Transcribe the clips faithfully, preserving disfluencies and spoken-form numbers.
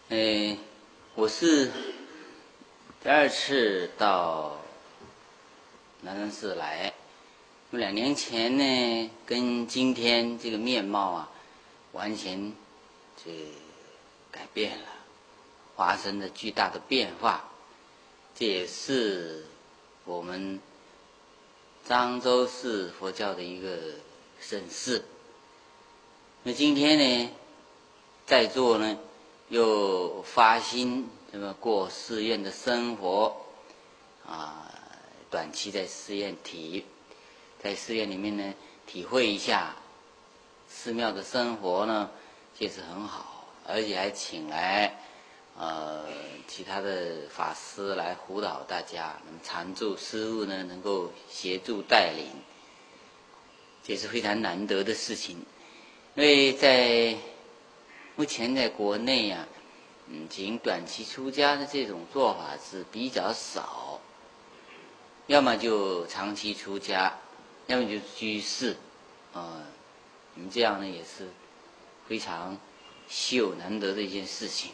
呃，我是第二次到南山寺来，两年前呢，跟今天这个面貌啊，完全这改变了，发生了巨大的变化。这也是我们漳州市佛教的一个盛事。那今天呢，在座呢，又发心这么过寺院的生活啊，短期在寺院体，在寺院里面呢，体会一下寺庙的生活呢，确实很好，而且还请来呃其他的法师来辅导大家，那么常住师父呢能够协助带领，这是非常难得的事情。因为在目前在国内啊，嗯，仅短期出家的这种做法是比较少，要么就长期出家，要么就居士，啊、呃，你们这样呢也是非常稀有难得的一件事情。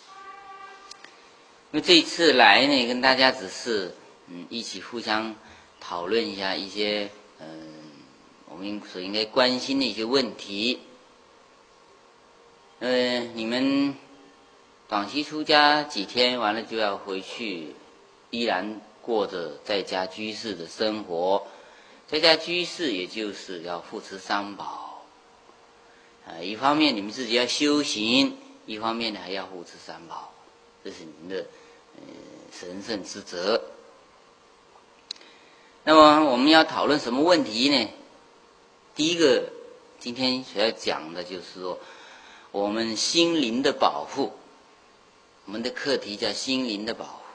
因为这一次来呢，跟大家只是嗯一起互相讨论一下一些嗯、呃、我们所应该关心的一些问题。呃，你们短期出家几天完了就要回去，依然过着在家居士的生活。在家居士也就是要护持三宝，啊、呃，一方面你们自己要修行，一方面呢还要护持三宝，这是你们的呃神圣之责。那么我们要讨论什么问题呢？第一个，今天所要讲的就是说，我们心灵的保护，我们的课题叫心灵的保护。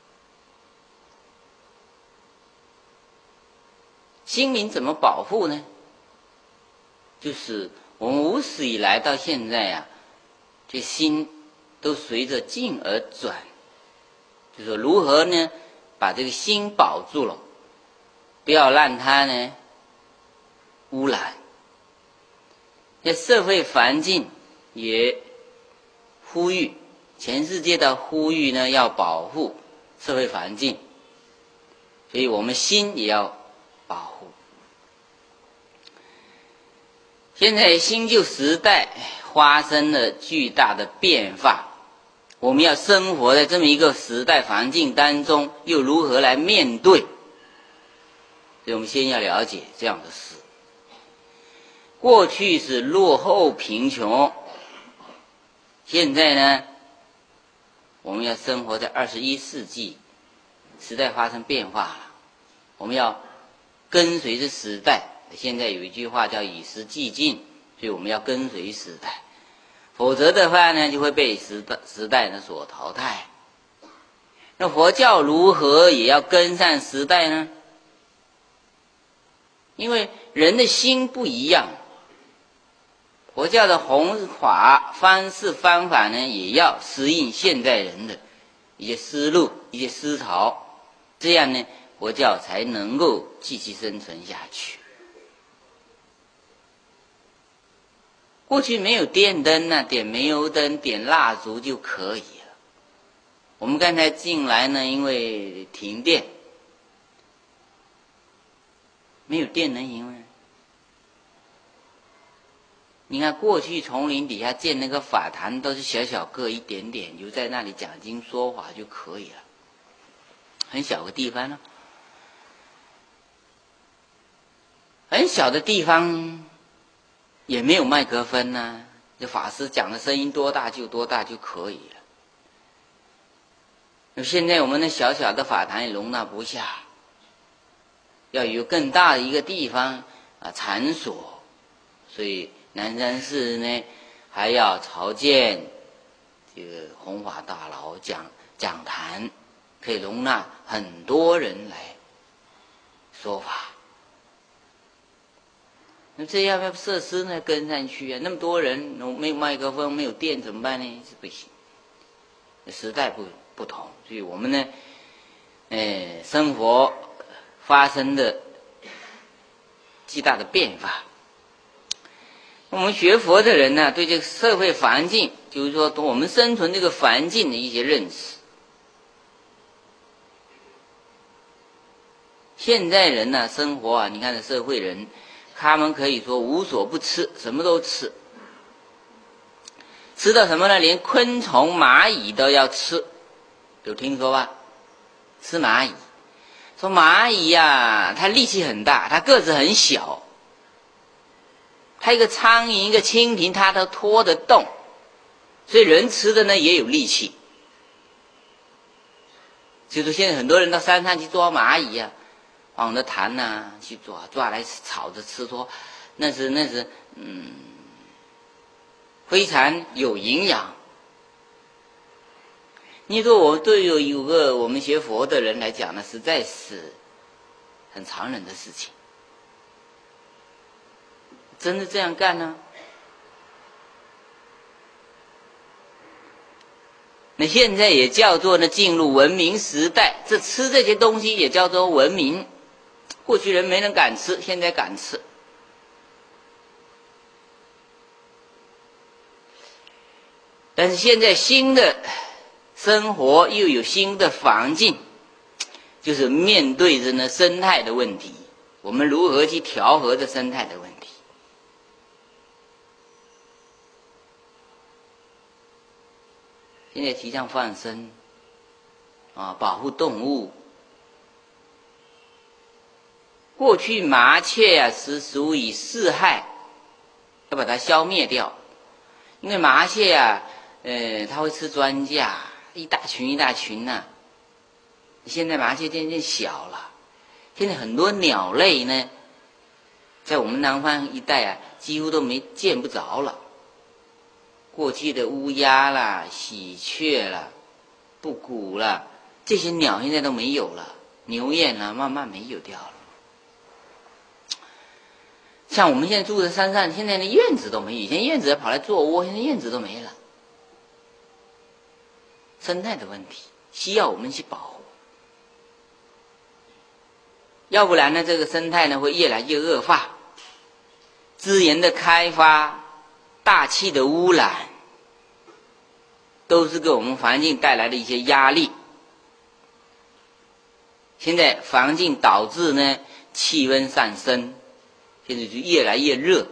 心灵怎么保护呢？就是我们无始以来到现在啊，这心都随着境而转，就是说如何呢，把这个心保住了，不要让它呢污染。在社会环境也呼吁，全世界的呼吁呢，要保护社会环境，所以我们心也要保护。现在新旧时代发生了巨大的变化，我们要生活在这么一个时代环境当中，又如何来面对？所以我们先要了解这样的事。过去是落后贫穷，现在呢，我们要生活在二十一世纪，时代发生变化了，我们要跟随着时代。现在有一句话叫与时俱进，所以我们要跟随时代，否则的话呢，就会被时代时代呢所淘汰。那佛教如何也要跟上时代呢？因为人的心不一样，佛教的弘法方式方法呢，也要适应现代人的一些思路、一些思潮，这样呢，佛教才能够继续生存下去。过去没有电灯呢、啊，点煤油灯、点蜡烛就可以了。我们刚才进来呢，因为停电，没有电能行吗？你看过去丛林底下建那个法坛，都是小小个一点点，就在那里讲经说法就可以了，很小个地方呢，很小的地方也没有麦克风啊，这法师讲的声音多大就多大就可以了。现在我们的小小的法坛也容纳不下，要有更大的一个地方啊场所，所以南山寺呢还要朝建这个弘法大楼讲讲坛，可以容纳很多人来说法。那这样要设施呢跟上去啊，那么多人没有麦克风没有电怎么办呢？是不行，时代不不同，所以我们呢呃生活发生的巨大的变化。 我们学佛的人呢，对这个社会环境，就是说我们生存这个环境的一些认识。现在人呢，生活啊，你看这社会人，他们可以说无所不吃，什么都吃，吃到什么呢？连昆虫、蚂蚁都要吃，有听说吧？吃蚂蚁，说蚂蚁呀、啊，它力气很大，它个子很小，它一个苍蝇、一个蜻蜓，它都拖得动，所以人吃的呢也有力气。就是现在很多人到山上去抓蚂蚁啊，往着潭呐、啊、去抓，抓来炒着吃，说那是那是嗯非常有营养。你说我对有有个我们学佛的人来讲呢，实在是很残忍的事情。真的这样干呢？那现在也叫做呢进入文明时代，这吃这些东西也叫做文明。过去人没人敢吃，现在敢吃。但是现在新的生活又有新的环境，就是面对着呢生态的问题，我们如何去调和这生态的问题？现在提倡放生啊，保护动物。过去麻雀啊是属于四害，要把它消灭掉。因为麻雀啊，呃，它会吃庄稼，一大群一大群呐、啊。现在麻雀渐渐小了，现在很多鸟类呢，在我们南方一带啊，几乎都没见不着了。过去的乌鸦啦、喜鹊啦、布谷啦，这些鸟现在都没有了，牛雁啦慢慢没有掉了。像我们现在住在山上，现在连院子都没有，以前院子跑来做窝，现在院子都没了。生态的问题需要我们去保护，要不然呢，这个生态呢会越来越恶化。资源的开发、大气的污染，都是给我们环境带来的一些压力。现在环境导致呢气温上升，现在就越来越热。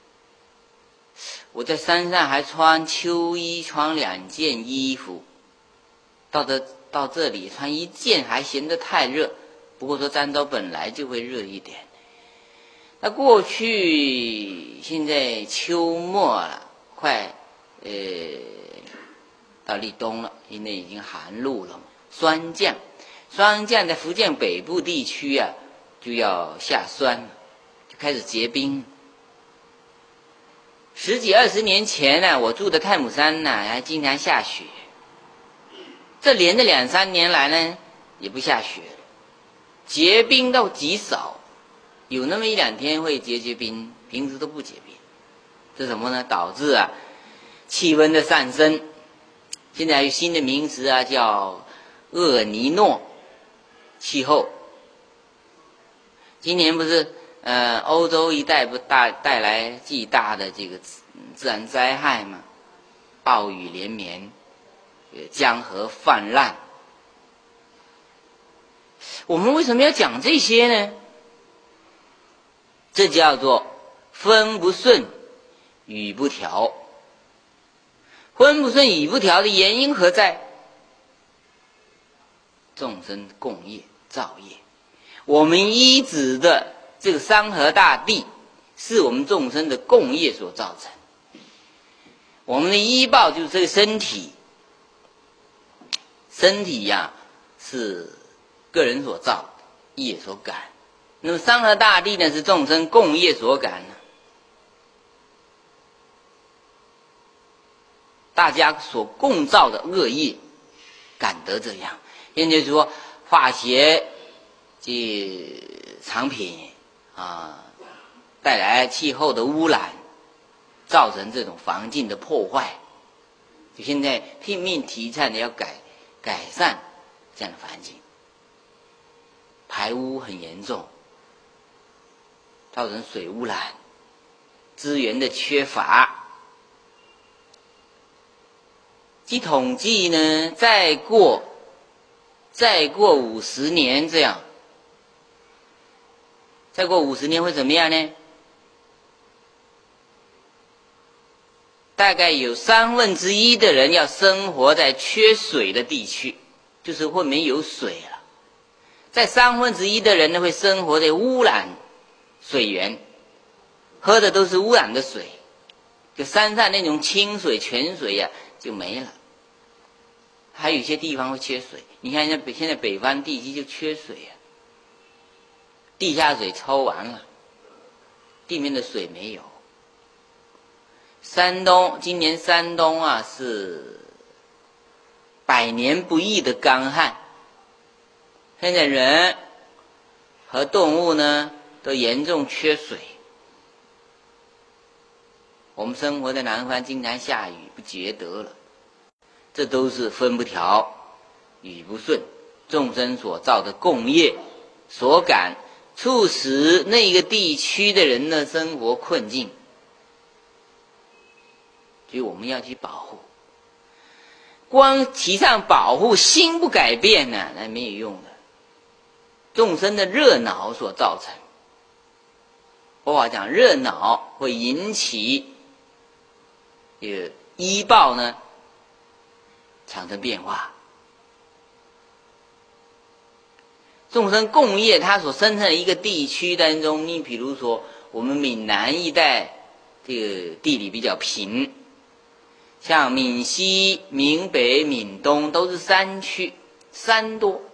我在山上还穿秋衣，穿两件衣服，到这到这里穿一件还嫌得太热。不过说漳州本来就会热一点。那过去现在秋末了，快呃到立冬了，因为已经寒露了，霜降，霜降在福建北部地区啊就要下霜了，就开始结冰。十几二十年前呢，我住的太姥山呢还经常下雪，这连着两三年来呢也不下雪，结冰倒极少，有那么一两天会结结冰，平时都不结冰。这什么呢？导致啊气温的上升。现在还有新的名词啊，叫厄尼诺气候。今年不是呃欧洲一带不大带来巨大的这个自然灾害吗？暴雨连绵，江河泛滥。我们为什么要讲这些呢？这叫做风不顺，雨不调。风不顺雨不调的原因何在？众生共业造业。我们依止的这个山河大地，是我们众生的共业所造成。我们的依报就是这个身体，身体呀、啊、是个人所造，业所感。那么山河大地呢，是众生共业所感呢。大家所共造的恶业，感得这样。现在说化学这产品啊，带来气候的污染，造成这种环境的破坏。就现在拼命提倡的要改改善这样的环境，排污很严重，造成水污染、 资源的缺乏。据统计呢，再过再过五十年这样，再过五十年会怎么样呢？大概有三分之一的人要生活在缺水的地区，就是会没有水了。在三分之一的人呢，会生活在污染水源，喝的都是污染的水，就山上那种清水泉水呀、啊、就没了。还有一些地方会缺水，你看现在现在北方地区就缺水啊，地下水抽完了，地面的水没有。山东今年山东啊是百年不遇的干旱，现在人和动物呢都严重缺水。我们生活在南方，经常下雨不觉得了，这都是风不调、雨不顺，众生所造的共业所感，促使那个地区的人的生活困境。所以我们要去保护，光提倡保护，心不改变呢，那没有用的。众生的热恼所造成，佛法讲热恼会引起呃依报呢产生变化。众生共业，它所生成的一个地区当中，你比如说我们闽南一带这个地理比较平，像闽西、闽北、闽东都是山区，山多。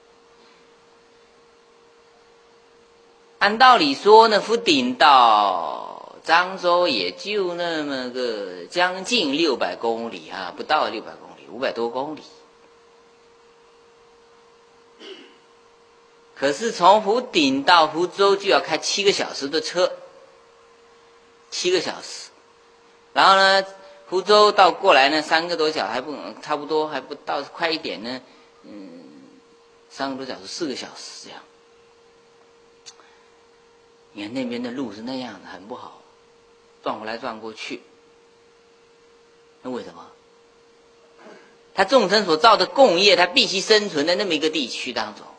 按道理说呢，福鼎到漳州也就那么个将近六百公里啊，不到六百公里，五百多公里。可是从福鼎到福州就要开七个小时的车，七个小时，然后呢？福州到过来呢，三个多小时还不差不多还不到，快一点呢，嗯，三个多小时，四个小时这样。你看那边的路是那样的，很不好，转过来转过去。那为什么？他众生所造的共业，他必须生存在那么一个地区当中。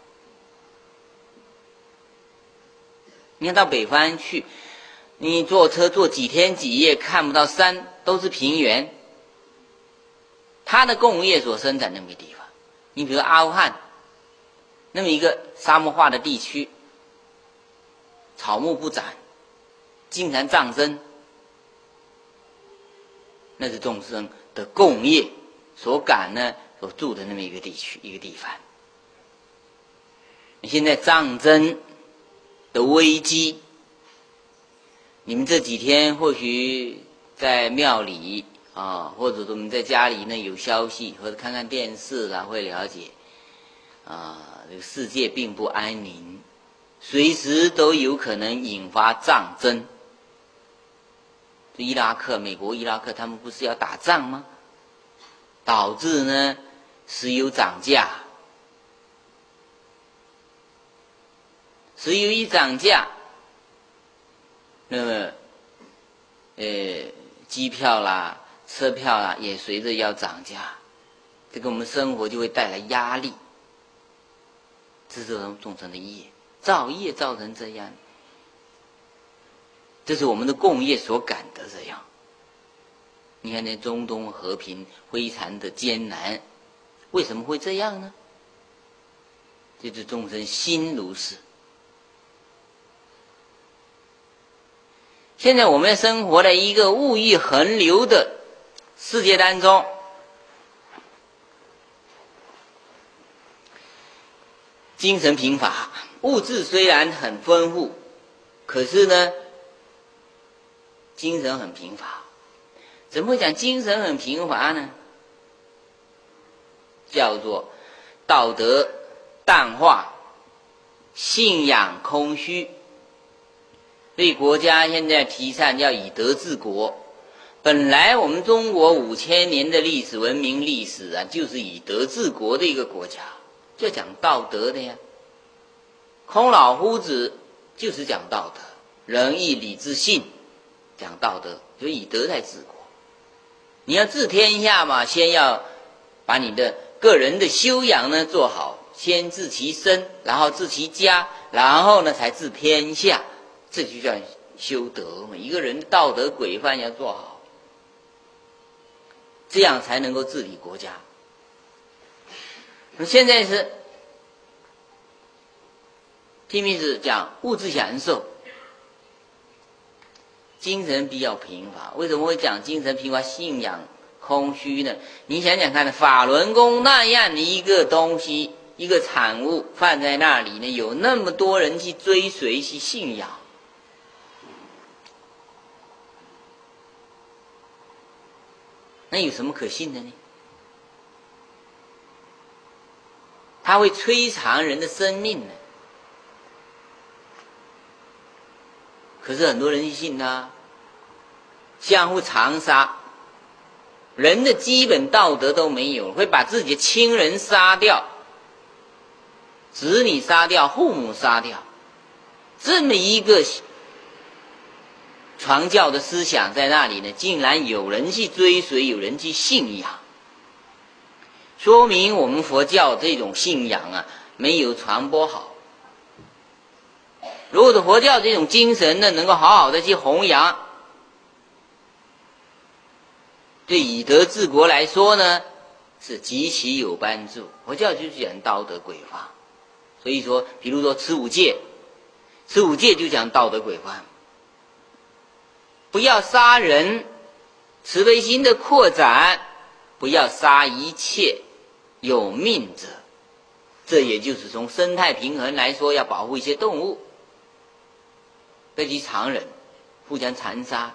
你看到北方去，你坐车坐几天几夜看不到山，都是平原。它的共业所生产那么一个地方，你比如阿富汗那么一个沙漠化的地区，草木不长，经常战争，那是众生的共业所感呢所住的那么一个地区一个地方。现在战争的危机，你们这几天或许在庙里啊，或者我们在家里呢有消息，或者看看电视啦，会了解啊，这个世界并不安宁，随时都有可能引发战争。伊拉克、美国、伊拉克他们不是要打仗吗？导致呢石油涨价，石油一涨价，那么呃机票啦、车票啦也随着要涨价，这个我们生活就会带来压力。这是众生的业，造业造成这样，这是我们的共业所感得这样。你看那中东和平非常的艰难，为什么会这样呢？这是众生心如是。现在我们生活在一个物欲横流的世界当中，精神贫乏，物质虽然很丰富，可是呢精神很贫乏。怎么会讲精神很贫乏呢？叫做道德淡化，信仰空虚。所以国家现在提倡要以德治国。本来我们中国五千年的历史文明历史啊，就是以德治国的一个国家，就讲道德的呀。孔老夫子就是讲道德，仁义礼智信， 讲道德，就以德来治国。你要治天下嘛，先要把你的个人的修养呢做好，先治其身，然后治其家，然后呢才治天下，这就叫修德嘛。一个人的道德规范要做好，这样才能够治理国家。那现在是听名字讲物质享受，精神比较贫乏。为什么会讲精神贫乏、信仰空虚呢？你想想看，法轮功那样的一个东西，一个产物放在那里呢，有那么多人去追随、去信仰，那有什么可信的呢？它会摧残人的生命呢。可是很多人信他，相互残杀，人的基本道德都没有，会把自己的亲人杀掉，子女杀掉，父母杀掉，这么一个传教的思想在那里呢，竟然有人去追随，有人去信仰，说明我们佛教这种信仰啊没有传播好。如果的佛教这种精神呢能够好好的去弘扬，对以德治国来说呢是极其有帮助。佛教就是讲道德规范，所以说比如说持五戒，持五戒就讲道德规范，不要杀人，慈悲心的扩展，不要杀一切有命者，这也就是从生态平衡来说，要保护一些动物，不去残忍，互相残杀，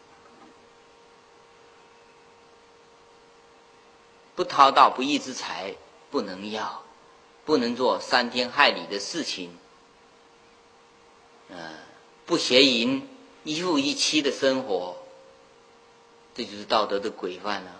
不掏到不义之财不能要，不能做伤天害理的事情，呃，不邪淫，一夫一妻的生活，这就是道德的规范啊。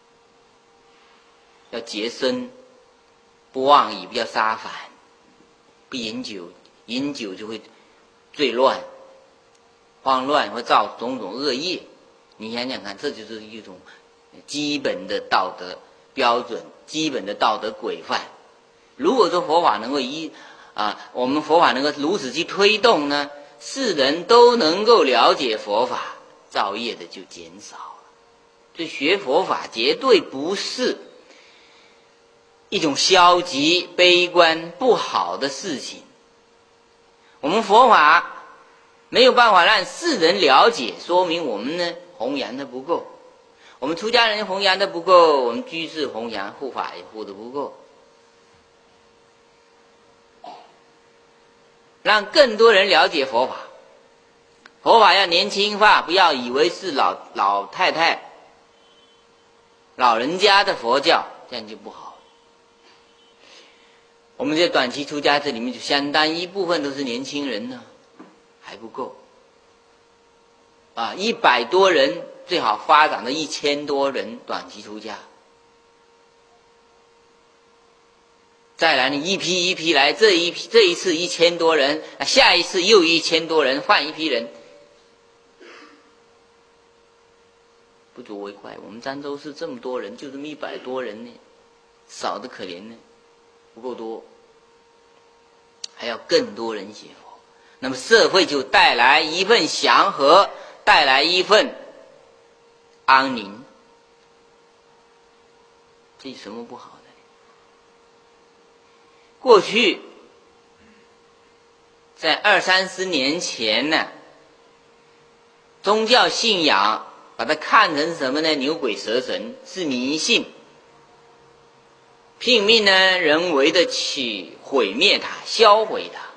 要洁身，不妄语，不要杀反，不饮酒，饮酒就会罪乱、慌乱，会造种种恶业。你想想看，这就是一种基本的道德标准，基本的道德规范。如果说佛法能够一啊，我们佛法能够如此去推动呢，世人都能够了解佛法，造业的就减少了。所以学佛法绝对不是一种消极、悲观、不好的事情。我们佛法没有办法让世人了解，说明我们呢弘扬的不够。我们出家人弘扬的不够，我们居士弘扬护法也护的不够。让更多人了解佛法，佛法要年轻化，不要以为是老老太太、老人家的佛教，这样就不好。我们这短期出家这里面就相当一部分都是年轻人呢，还不够啊！一百多人最好发展到一千多人短期出家，再来呢一批一批来，这一批这一次一千多人，下一次又一千多人，换一批人，不足为怪。我们漳州市这么多人，就这么一百多人呢，少得可怜呢。不够多，还要更多人学佛，那么社会就带来一份祥和，带来一份安宁，这有什么不好的？过去在二三十年前呢，宗教信仰把它看成什么呢？牛鬼蛇神，是迷信，拼命呢人为的去毁灭它，销毁它。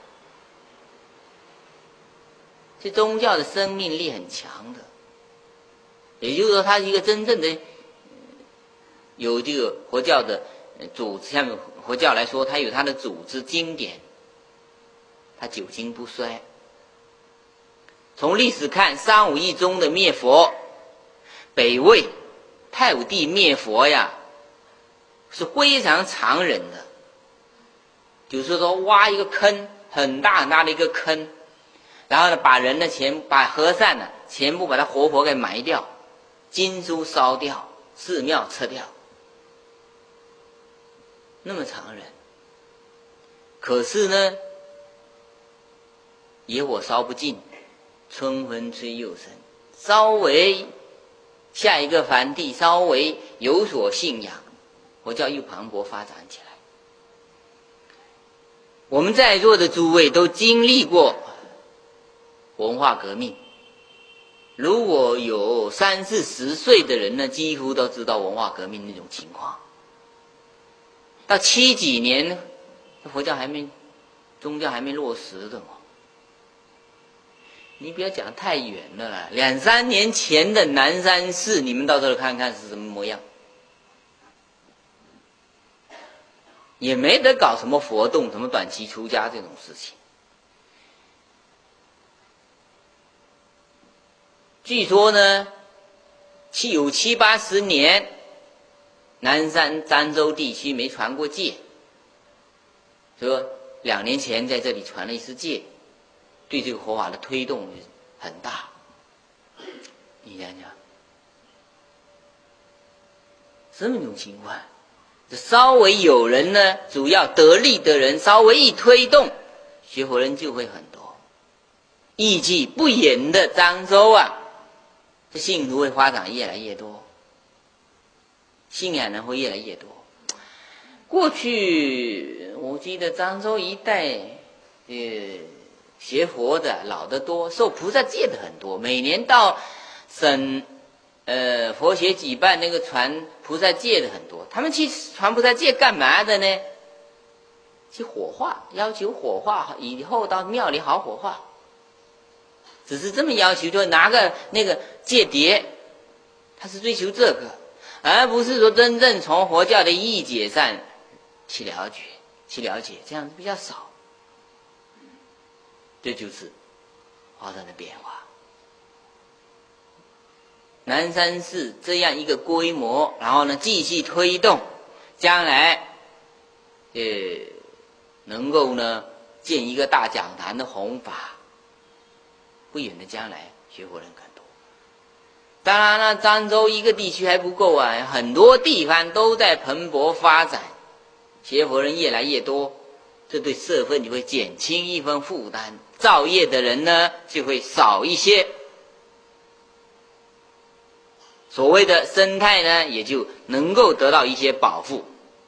这宗教的生命力很强的，也就是说它是一个真正的有这个佛教的组织，像佛教来说，它有它的组织经典，它久经不衰。从历史看，三武一宗的灭佛，北魏太武帝灭佛呀，是非常残忍的，就是说挖一个坑，很大很大的一个坑，然后呢把人的钱把和尚呢全部把它活活给埋掉，经书烧掉，寺庙撤掉，那么残忍。可是呢，野火烧不尽，春风吹又生。稍微下一个梵蒂稍微有所信仰，佛教又蓬勃发展起来。我们在座的诸位都经历过文化革命，如果有三四十岁的人呢，几乎都知道文化革命那种情况。到七几年，佛教还没，宗教还没落实的嘛。你不要讲太远了啦，两三年前的南山寺，你们到时候看看是什么模样，也没得搞什么活动，什么短期出家这种事情。据说呢，七有七八十年，南山漳州地区没传过戒，说两年前在这里传了一次戒，对这个佛法的推动很大。你想想，这么一种情况，这稍微有人呢，主要得力的人稍微一推动，学佛人就会很多。意气不言的漳州啊，这信徒会发展越来越多，信仰人会越来越多。过去我记得漳州一带，呃，学佛的老得多，受菩萨戒的很多。每年到省呃佛学举办那个传菩萨戒的很多。他们去传菩萨戒干嘛的呢？去火化，要求火化以后到庙里好火化。只是这么要求，就拿个那个戒牒，他是追求这个，而不是说真正从佛教的义解上去了解，去了解，这样子比较少。这就是发生的变化。南山寺这样一个规模，然后呢继续推动，将来呃能够呢建一个大讲坛的弘法，不远的将来学佛人更多。当然了，漳州一个地区还不够啊，很多地方都在蓬勃发展，学佛人越来越多，这对社会就会减轻一份负担，造业的人呢就会少一些，所谓的生态呢也就能够得到一些保护，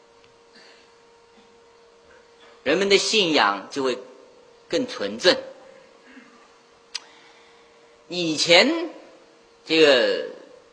人们的信仰就会更纯正。以前这个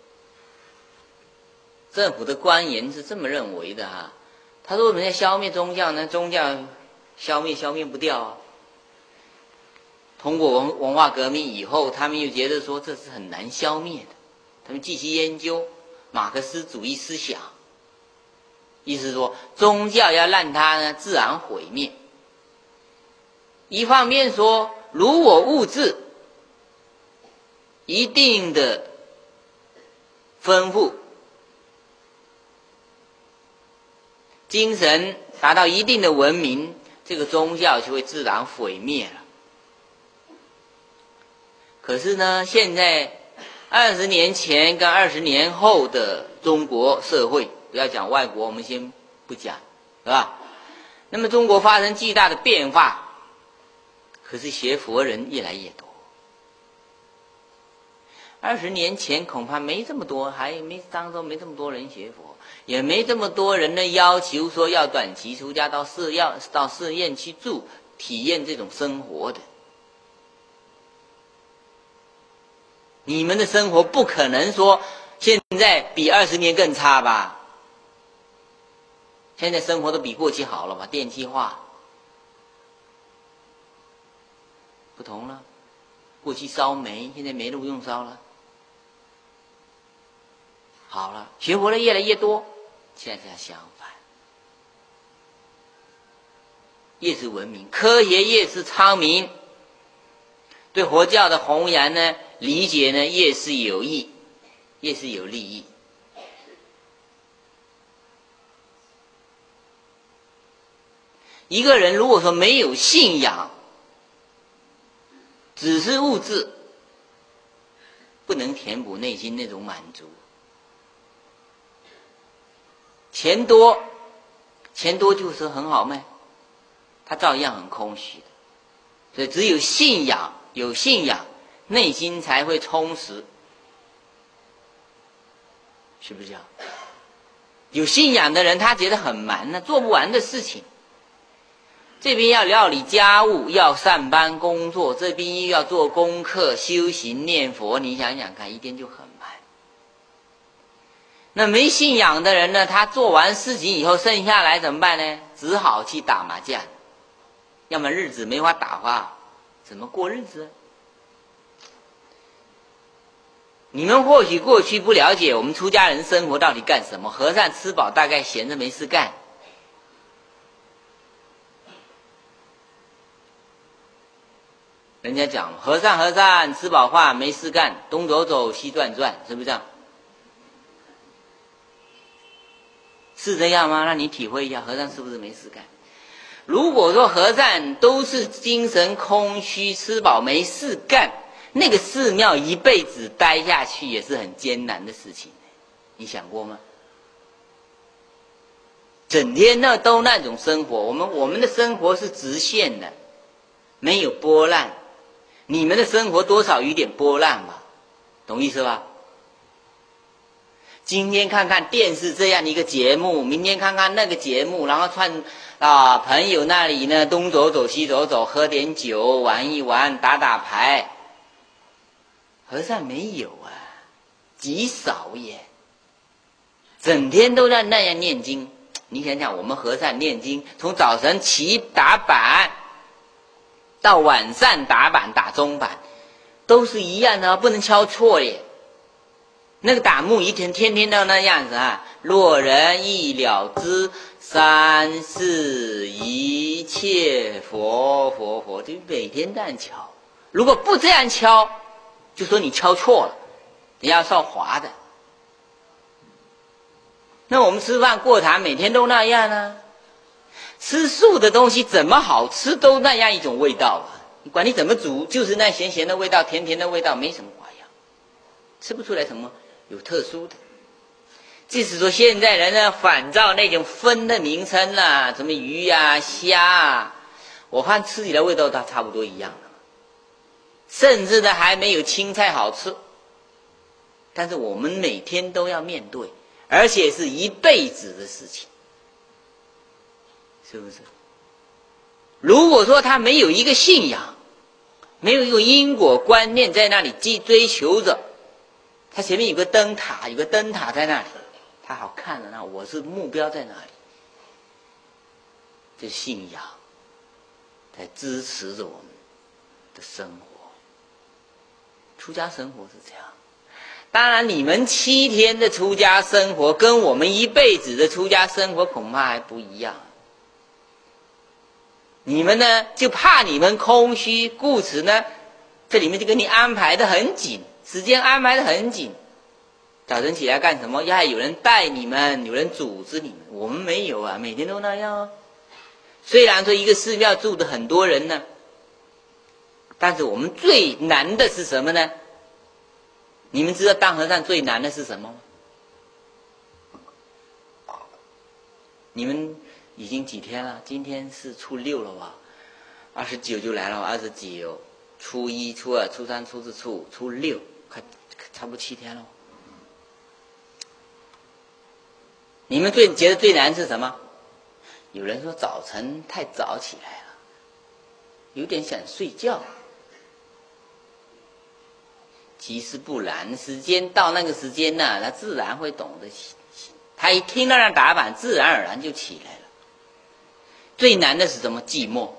政府的官员是这么认为的哈，他说我们要消灭宗教呢，宗教消灭消灭不掉啊。通过文文化革命以后，他们又觉得说这是很难消灭的，他们继续研究马克思主义思想，意思说宗教要让它呢自然毁灭。一方面说，如果物质一定的丰富，精神达到一定的文明，这个宗教就会自然毁灭了。可是呢，现在二十年前跟二十年后的中国社会，不要讲外国，我们先不讲，是吧？那么中国发生巨大的变化，可是学佛人越来越多。二十年前恐怕没这么多，还没漳州没这么多人学佛，也没这么多人呢要求说要短期出家到寺要到寺院去住，体验这种生活的。你们的生活不可能说现在比二十年更差吧？现在生活都比过去好了吧？电气化不同了，过去烧煤，现在煤都不用烧了。好了，学佛的越来越多，现在相反，越是文明，科学越是昌明，对佛教的弘扬呢，理解呢越是有益，越是有利益。一个人如果说没有信仰，只是物质， 不能填补内心那种满足。钱多，钱多就是很好卖，它照样很空虚的。所以只有信仰，有信仰，内心才会充实，是不是这样？有信仰的人，他觉得很忙呢，做不完的事情。这边要料理家务，要上班工作，这边又要做功课、修行、念佛，你想想看，一天就很忙。那没信仰的人呢，他做完事情以后，剩下来怎么办呢？只好去打麻将，要么日子没法打发，怎么过日子？你们或许过去不了解我们出家人生活到底干什么，和尚吃饱大概闲着没事干。人家讲和尚和尚吃饱饭没事干，东走走西转转，是不是这样？是这样吗？让你体会一下，和尚是不是没事干？如果说和尚都是精神空虚、吃饱没事干，那个寺庙一辈子待下去也是很艰难的事情，你想过吗？整天那都那种生活，我们我们的生活是直线的，没有波浪。你们的生活多少有点波浪吧，懂意思吧？今天看看电视这样一个节目，明天看看那个节目，然后串啊朋友那里呢东走走西走走，喝点酒，玩一玩，打打牌。和尚没有啊，极少也。整天都在那样念经。你想想，我们和尚念经，从早晨起打板，到晚上打板打中板，都是一样的，不能敲错耶。那个打木一天天天都那样子啊，若人一了之，三世一切佛佛佛，就每天这样敲。如果不这样敲，就说你敲错了，你要受罚的。那我们吃饭过堂每天都那样啊，吃素的东西怎么好吃都那样一种味道啊，你管你怎么煮，就是那咸咸的味道，甜甜的味道，没什么花样，吃不出来什么有特殊的。即使说现在人呢仿照那种荤的名称啊，什么鱼啊虾啊，我看吃起来味道它差不多一样的，甚至呢还没有青菜好吃。但是我们每天都要面对，而且是一辈子的事情，是不是？如果说他没有一个信仰，没有一个因果观念在那里追求着，他前面有个灯塔，有个灯塔在那里，他好看的那我是目标在哪里？这信仰在支持着我们的生活。出家生活是这样。当然你们七天的出家生活跟我们一辈子的出家生活恐怕还不一样。你们呢就怕你们空虚，故此呢这里面就给你安排的很紧，时间安排的很紧。早晨起来干什么？要有人带你们，有人组织你们。我们没有啊，每天都那样啊。虽然说一个寺庙住的很多人呢，但是我们最难的是什么呢？你们知道当和尚最难的是什么吗？你们已经几天了？今天是初六了吧？二十九就来了，二十九、初一、初二、初三、初四、初五、初六，快差不多七天了。你们最觉得最难是什么？有人说早晨太早起来了，有点想睡觉。其实不然，时间到那个时间呢、啊，他自然会懂得起。他一听到那打板，自然而然就起来了。最难的是什么？寂寞。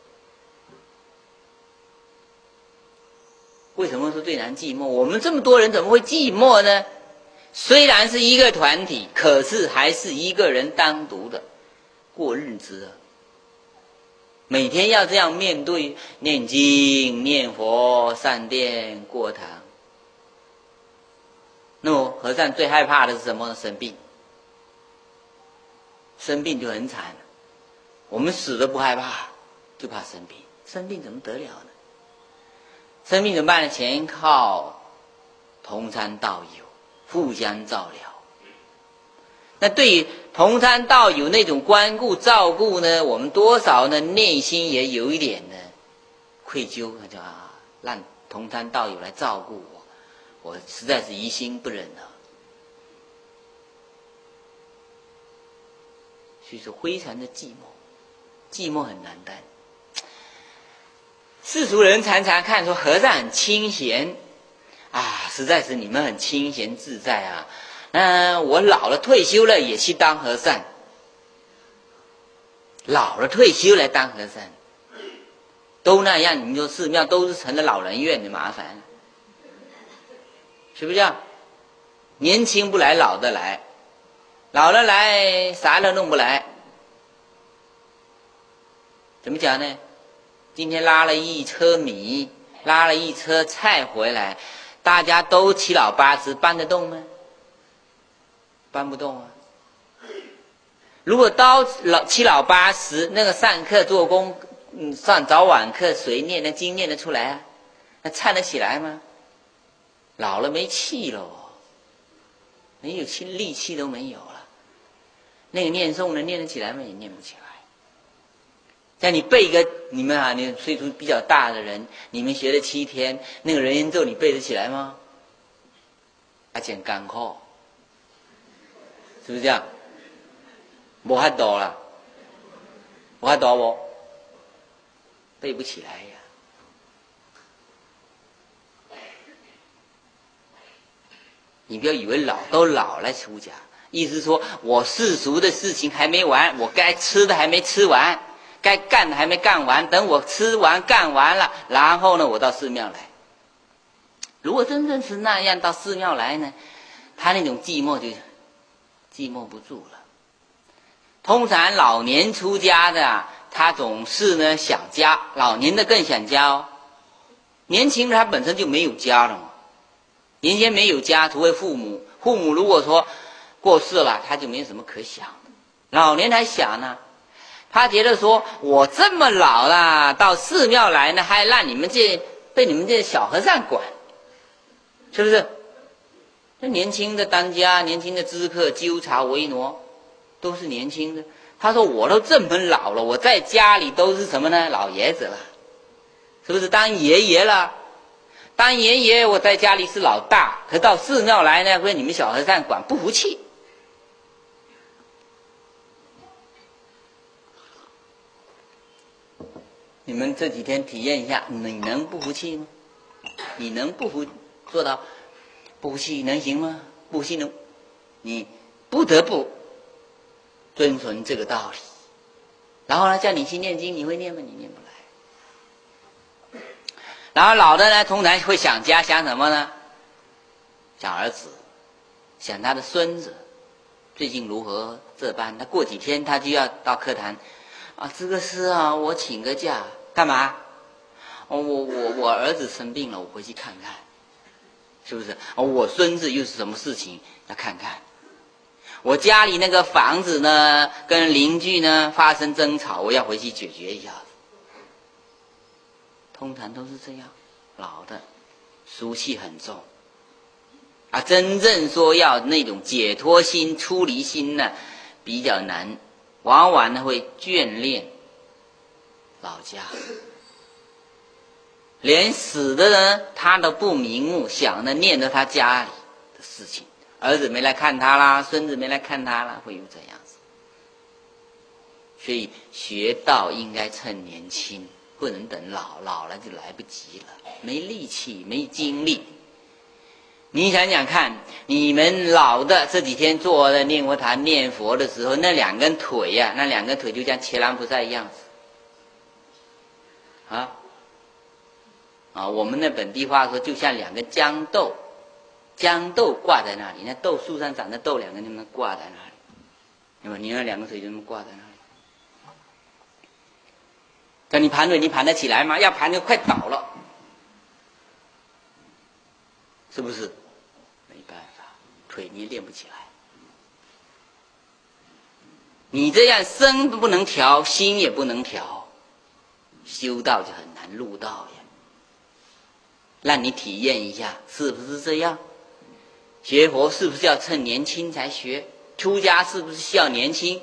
为什么说最难寂寞？我们这么多人怎么会寂寞呢？虽然是一个团体，可是还是一个人单独的过日子啊。每天要这样面对，念经、念佛、上殿、过堂。那么和尚最害怕的是什么？生病。生病就很惨了。我们死都不害怕，就怕生病。生病怎么得了呢？生病怎么办呢？全靠同参道友，互相照料。那对于同参道友那种关顾照顾呢，我们多少呢内心也有一点呢愧疚，就啊，让同参道友来照顾我，我实在是于心不忍啊。所以说非常的寂寞，寂寞很难担。世俗人常常看说和尚很清闲啊，实在是你们很清闲自在啊。嗯、呃，我老了退休了也去当和尚，老了退休来当和尚，都那样，你说寺庙都是成了老人院的麻烦，是不是啊？年轻不来，老的来，老了来啥都弄不来。怎么讲呢？今天拉了一车米，拉了一车菜回来，大家都七老八十，搬得动吗？搬不动啊。如果到老七老八十，那个上课做工，嗯，上早晚课谁念的经念得出来啊？那唱得起来吗？老了没气了哦，没有气，力气都没有了。那个念诵呢，念得起来吗？也念不起来。像你背一个，你们啊，你岁数比较大的人，你们学了七天，那个人言咒你背得起来吗？啊，讲干苦，是不是这样？没法度了，没法度不？背不起来呀。你不要以为老都老来出家，意思说我世俗的事情还没完，我该吃的还没吃完。该干的还没干完，等我吃完干完了，然后呢，我到寺庙来。如果真正是那样，到寺庙来呢，他那种寂寞就寂寞不住了。通常老年出家的啊，他总是呢想家，老年的更想家哦。年轻的他本身就没有家了嘛，年轻没有家，除非父母，父母如果说过世了，他就没有什么可想的。老年还想呢。他觉得说我这么老了，到寺庙来呢，还让你们这被你们这小和尚管，是不是？那年轻的当家，年轻的知客纠察为挪，都是年轻的。他说我都这么老了，我在家里都是什么呢？老爷子了，是不是当爷爷了？当爷爷我在家里是老大，可到寺庙来呢，被你们小和尚管，不服气。你们这几天体验一下，你能不服气吗？你能不服做到不服气能行吗？不服气能，你不得不遵循这个道理。然后呢，叫你去念经，你会念吗？你念不来。然后老的呢，通常会想家，想什么呢？想儿子，想他的孙子，最近如何这般？他过几天他就要到课堂。啊，这个是啊，我请个假干嘛？哦，我我我儿子生病了，我回去看看，是不是？哦，我孙子又是什么事情要看看？我家里那个房子呢，跟邻居呢发生争吵，我要回去解决一下子。通常都是这样，老的俗气很重啊，真正说要那种解脱心、出离心呢，比较难。往往呢会眷恋老家，连死的人他都不瞑目，想着念着他家里的事情，儿子没来看他啦，孙子没来看他啦，会有这样子。所以学道应该趁年轻，不能等老，老了就来不及了，没力气，没精力。你想想看，你们老的这几天坐在念佛堂念佛的时候，那两根腿呀、啊，那两根腿就像伽蓝菩萨一样啊啊！我们那本地话说，就像两根豇豆，豇豆挂在那里，那豆树上长的豆，两根就能挂在那里，对吧？你那两个腿就能挂在那里。叫你盘腿，你盘得起来吗？要盘就快倒了，是不是？没办法，腿你练不起来。你这样身不能调，心也不能调，修道就很难入道呀。让你体验一下，是不是这样？ 学佛是不是要趁年轻才学？出家是不是需要年轻？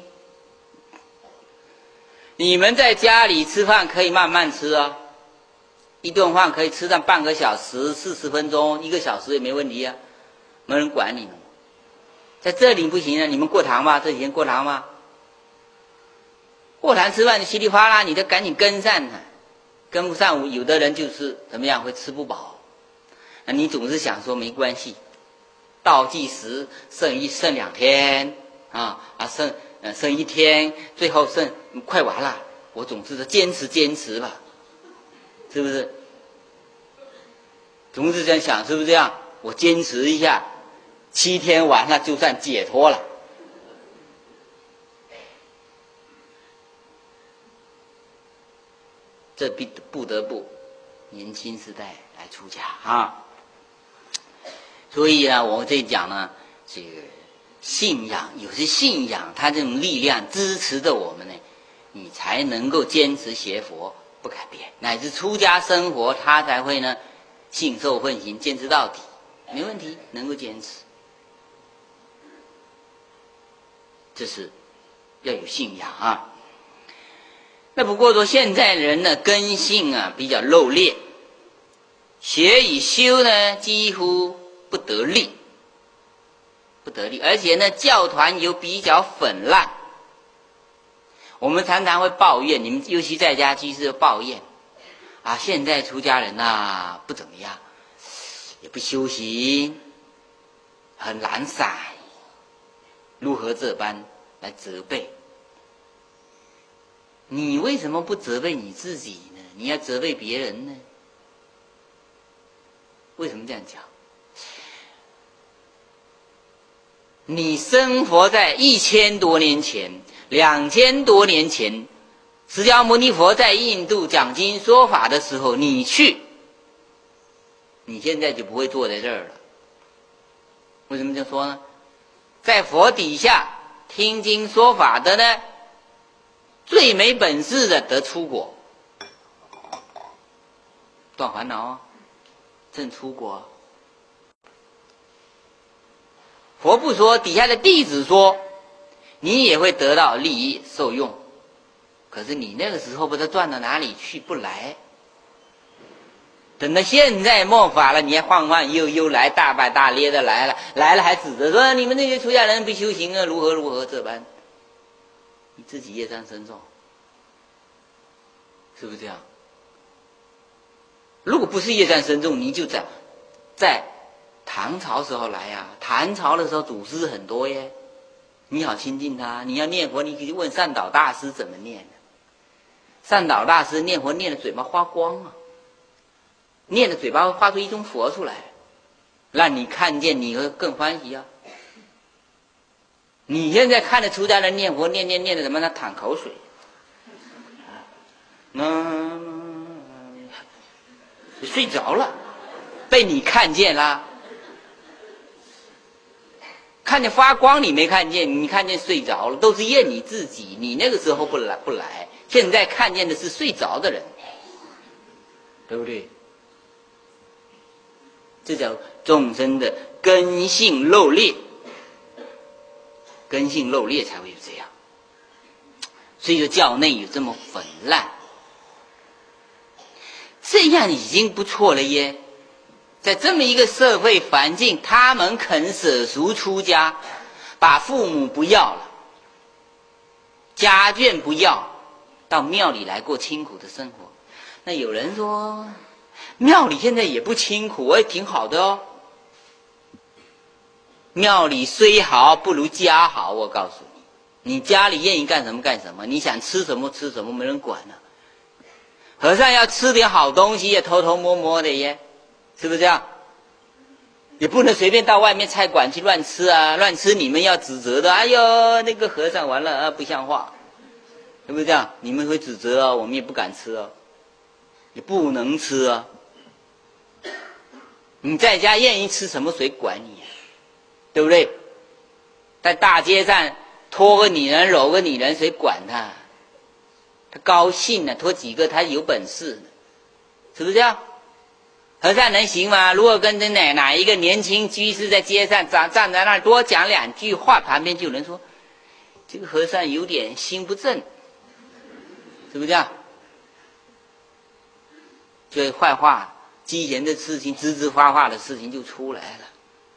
你们在家里吃饭可以慢慢吃啊，一顿饭可以吃上半个小时、四十分钟、一个小时也没问题啊，没人管你们。在这里不行啊，你们过堂吧？这几天过堂吗？过堂吃饭，你稀里哗啦，你得赶紧跟上啊，跟不上，有的人就是怎么样会吃不饱。那你总是想说没关系，倒计时剩一剩两天啊啊剩呃剩一天，最后剩快完了，我总是坚持坚持吧，是不是？总是这样想，是不是这样？我坚持一下，七天完了就算解脱了。这必不得不年轻时代来出家啊！所以呢，我这讲呢，这个信仰，有些信仰，它这种力量支持着我们呢，你才能够坚持学佛不改变，乃至出家生活，他才会呢信受奉行，坚持到底，没问题，能够坚持。这是要有信仰啊。那不过说现在人的根性啊比较肉劣，学与修呢几乎不得力，不得力，而且呢教团又比较粉烂。我们常常会抱怨，你们尤其在家居士抱怨啊，现在出家人啊不怎么样，也不修行，很懒散，如何这般来责备？你为什么不责备你自己呢？你要责备别人呢？为什么这样讲？你生活在一千多年前、两千多年前，释迦牟尼佛在印度讲经说法的时候，你去，你现在就不会坐在这儿了。为什么这样说呢？在佛底下听经说法的呢，最没本事的得出果，断烦恼啊，正出果。佛不说，底下的弟子说，你也会得到利益受用。可是你那个时候不知道转到哪里去，不来。等到现在末法了，你还晃晃悠悠来，大摆大咧的来了，来了还指责说你们那些出家人不修行啊，如何如何这般。你自己业障深重，是不是这样？如果不是业障深重，你就在在唐朝时候来呀、啊，唐朝的时候祖师很多耶，你好亲近他。你要念佛，你可以问善导大师怎么念的。善导大师念佛念的嘴巴发光啊，念的嘴巴会发出一种佛出来，让你看见，你会更欢喜啊。你现在看着出家人念佛念念念的怎么他淌口水，嗯，睡着了，被你看见啦。看见发光你没看见，你看见睡着了，都是怨你自己。你那个时候不来不来，现在看见的是睡着的人，对不对？这叫众生的根性漏劣，根性漏劣才会有这样。所以说教内有这么粉烂，这样已经不错了耶。在这么一个社会环境，他们肯舍俗出家，把父母不要了，家眷不要，到庙里来过清苦的生活。那有人说庙里现在也不清苦，也挺好的哦。庙里虽好不如家好，我告诉你，你家里愿意干什么干什么，你想吃什么吃什么，没人管了、啊。和尚要吃点好东西也偷偷摸摸的耶，是不是这样？也不能随便到外面菜馆去乱吃啊，乱吃你们要指责的。哎呦，那个和尚完了啊，不像话，是不是这样？你们会指责啊，我们也不敢吃啊，也不能吃啊。你在家愿意吃什么，谁管你啊？对不对？在大街上拖个女人搂个女人，谁管他？他高兴呢、啊，拖几个他有本事呢，是不是这样？ 和尚能行吗？如果跟真的哪一个年轻居士在街上站站在那儿多讲两句话，旁边就有人说这个和尚有点心不正，是不是这样？这坏话、畸形的事情、枝枝发发的事情就出来了。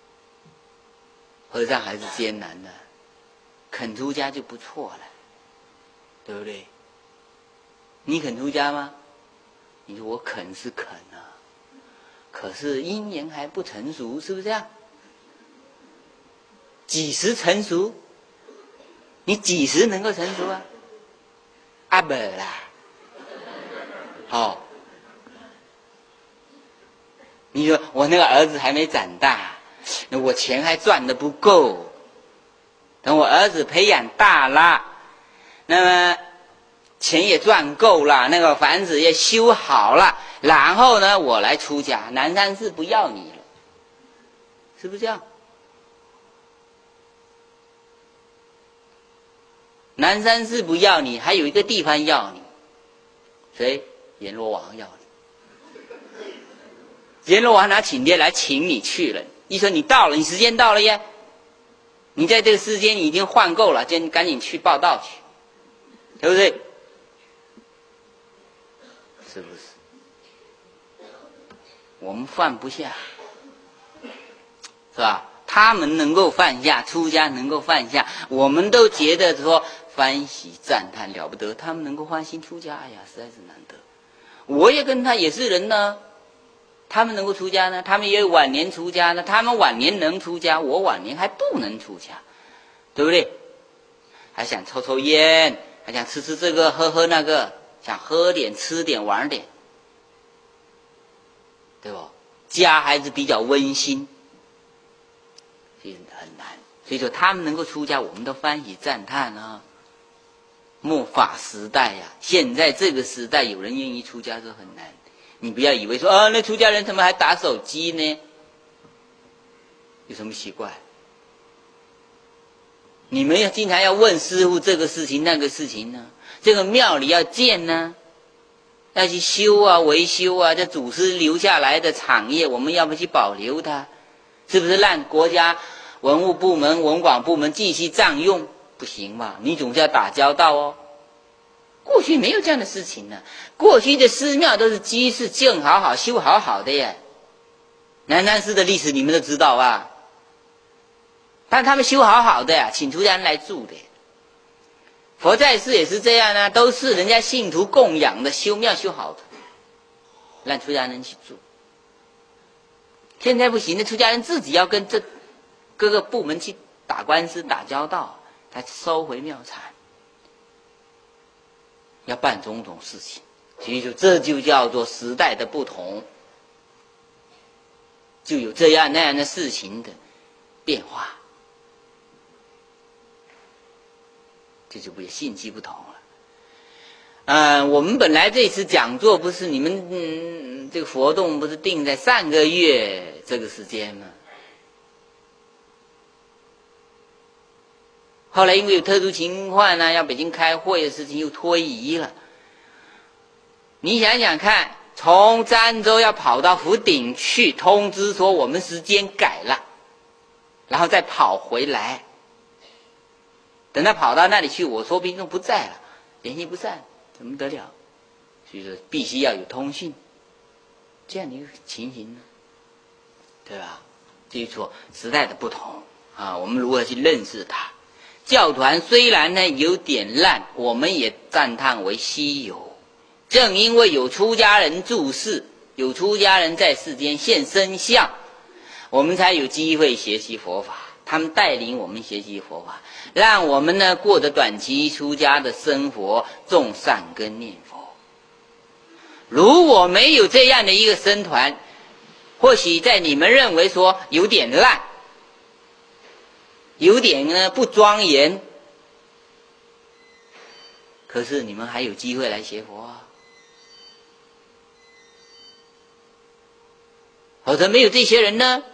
和尚还是艰难的，肯出家就不错了，对不对？你肯出家吗？你说我肯是肯啊，可是因缘还不成熟，是不是这样？几时成熟？你几时能够成熟啊？阿伯啦，哦，你说我那个儿子还没长大，我钱还赚得不够，等我儿子培养大了，那么钱也赚够了，那个房子也修好了，然后呢，我来出家，南山寺不要你了，是不是这样？南山寺不要你，还有一个地方要你，谁？阎罗王要你。阎罗王拿请帖来请你去了，一说你到了，你时间到了呀，你在这个时间你已经换够了，今赶紧去报道去，对不对？是不是？我们放不下，是吧？他们能够放下，出家能够放下，我们都觉得说欢喜赞叹了不得，他们能够放心出家，哎呀，实在是难得。我也跟他也是人呢，他们能够出家呢，他们也有晚年出家呢，他们晚年能出家，我晚年还不能出家，对不对？还想抽抽烟，还想吃吃这个喝喝那个，想喝点吃点玩点，对吧？家还是比较温馨，所以很难。所以说他们能够出家，我们都欢喜赞叹啊。末法时代呀、啊，现在这个时代有人愿意出家是很难。你不要以为说啊，那出家人怎么还打手机呢？有什么奇怪？你们要经常要问师父这个事情那个事情呢？这个庙里要建呢，要去修啊维修啊，这祖师留下来的产业，我们要不去保留它？是不是让国家文物部门、文管部门继续占用？不行嘛，你总是要打交道哦。过去没有这样的事情呢，过去的寺庙都是居士建好好修好好的耶。南山寺的历史你们都知道啊，但他们修好好的呀，请出家人来住的。佛在寺也是这样啊，都是人家信徒供养的，修庙修好的，让出家人去住。现在不行的，出家人自己要跟这各个部门去打官司打交道，才收回庙产，要办种种事情。所以说这就叫做时代的不同，就有这样那样的事情的变化，这就不信息不同了。呃，我们本来这次讲座不是你们嗯这个活动不是定在上个月这个时间吗？后来因为有特殊情况呢，要北京开会的事情又推移了。你想想看，从漳州要跑到福鼎去，通知说我们时间改了，然后再跑回来。等他跑到那里去，我说兵众不在了，联系不上，怎么得了？所以说必须要有通讯，这样的一个情形呢，对吧？这就说时代的不同啊，我们如何去认识它？教团虽然呢有点烂，我们也赞叹为稀有。正因为有出家人住世，有出家人在世间现身相，我们才有机会学习佛法。他们带领我们学习佛法，让我们呢过得短期出家的生活，种善根念佛。如果没有这样的一个僧团，或许在你们认为说有点烂，有点呢不庄严，可是你们还有机会来学佛啊。否则没有这些人呢，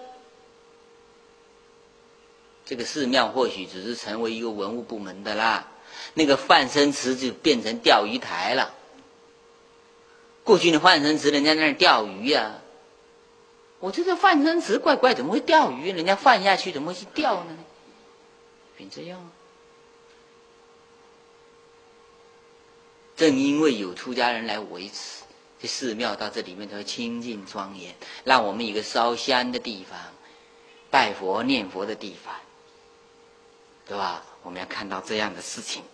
这个寺庙或许只是成为一个文物部门的啦，那个放生池就变成钓鱼台了。过去的放生池人家在那儿钓鱼啊， 我这个范生池怪怪，怎么会钓鱼？人家放下去怎么会去钓呢？变这样啊。正因为有出家人来维持，这寺庙到这里面才会清净庄严，让我们有一个烧香的地方，拜佛念佛的地方，对吧？我们要看到这样的事情。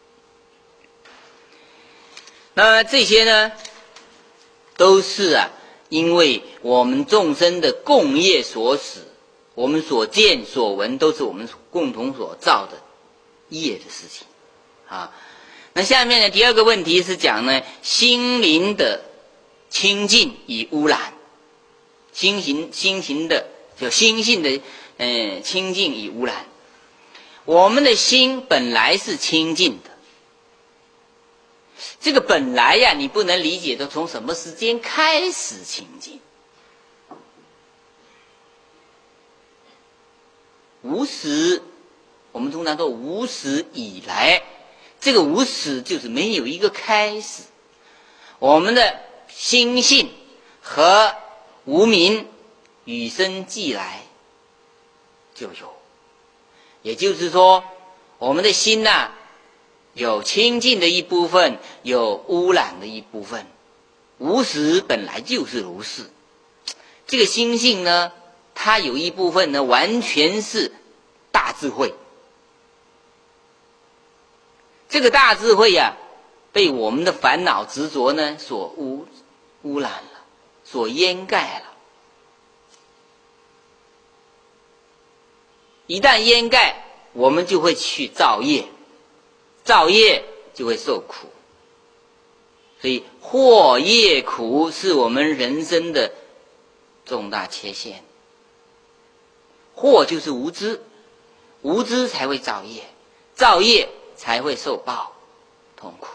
那这些呢，都是啊，因为我们众生的共业所使，我们所见所闻都是我们共同所造的业的事情啊。那下面的第二个问题是讲呢，心灵的清净与污染，心行心行的就心性的呃清净与污染。我们的心本来是清净的，这个本来呀，你不能理解的从什么时间开始清净。无始，我们通常说无始以来，这个无始就是没有一个开始。我们的心性和无明与生俱来就有，也就是说，我们的心呐、啊，有清净的一部分，有污染的一部分。无始本来就是如是。这个心性呢，它有一部分呢，完全是大智慧。这个大智慧呀、啊，被我们的烦恼执着呢所污污染了，所掩盖了。一旦掩盖，我们就会去造业，造业就会受苦。所以祸业苦是我们人生的重大缺陷。祸就是无知，无知才会造业，造业才会受报痛苦。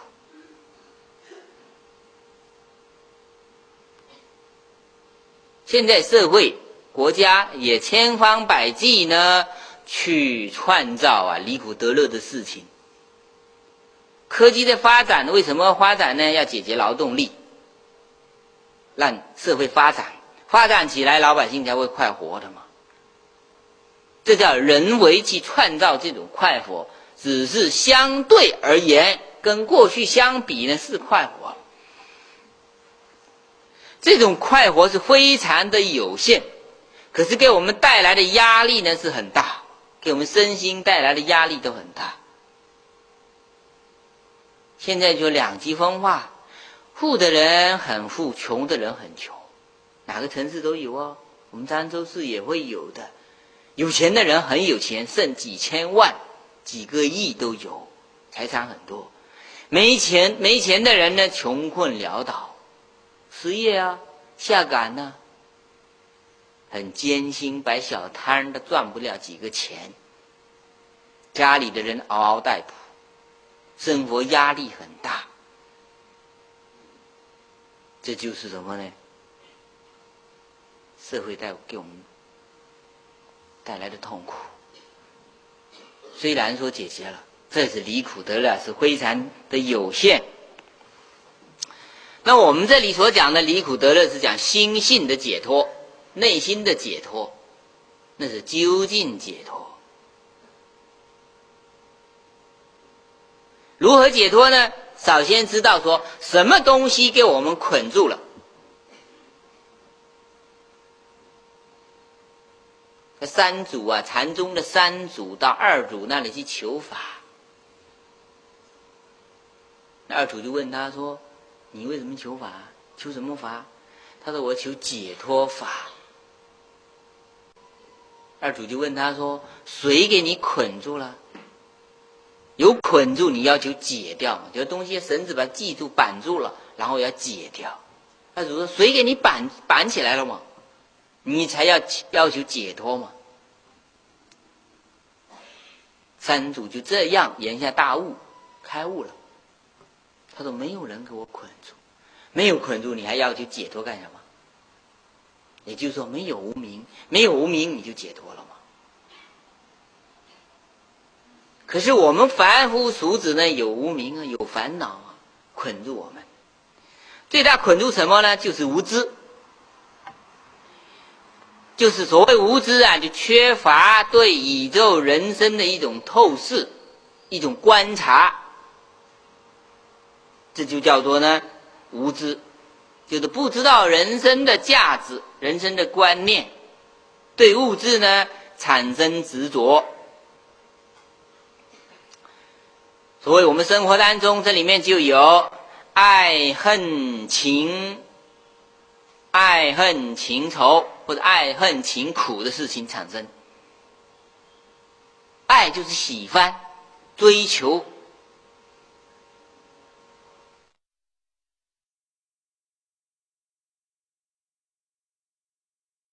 现在社会国家也千方百计呢去创造啊离苦得乐的事情。科技的发展为什么要发展呢？要解决劳动力，让社会发展，发展起来老百姓才会快活的嘛。这叫人为去创造这种快活，只是相对而言，跟过去相比呢是快活。这种快活是非常的有限，可是给我们带来的压力呢是很大，给我们身心带来的压力都很大。现在就两极分化，富的人很富，穷的人很穷，哪个城市都有哦，我们漳州市也会有的。有钱的人很有钱，剩几千万几个亿都有，财产很多。没钱没钱的人呢，穷困潦倒，失业啊，下岗啊，很艰辛，摆小摊的赚不了几个钱，家里的人嗷嗷待哺，生活压力很大。这就是什么呢？社会带给我们带来的痛苦。虽然说解决了，这是离苦得乐，是非常的有限。那我们这里所讲的离苦得乐是讲心性的解脱，内心的解脱，那是究竟解脱。如何解脱呢？首先知道说什么东西给我们捆住了。三祖啊，禅宗的三祖到二祖那里去求法，那二祖就问他说：“你为什么求法？求什么法？”他说：“我求解脱法。”二祖就问他说：“谁给你捆住了？有捆住，你要求解掉嘛？有东西绳子把它系住绑住了，然后要解掉。”二祖说：“谁给你绑绑起来了嘛？你才要要求解脱嘛。”三祖就这样言下大悟，开悟了。他说：“没有人给我捆住，没有捆住，你还要求解脱干什么？”也就是说，没有无明，没有无明，你就解脱了嘛。可是我们凡夫俗子呢，有无明啊，有烦恼啊，捆住我们。最大捆住什么呢？就是无知。 就是所谓无知啊，就缺乏对宇宙人生的一种透视，一种观察，这就叫做呢无知，就是不知道人生的价值、人生的观念，对物质呢产生执着。所以我们生活当中，这里面就有爱恨情、爱恨情仇或者爱恨情苦的事情产生。爱就是喜欢、追求、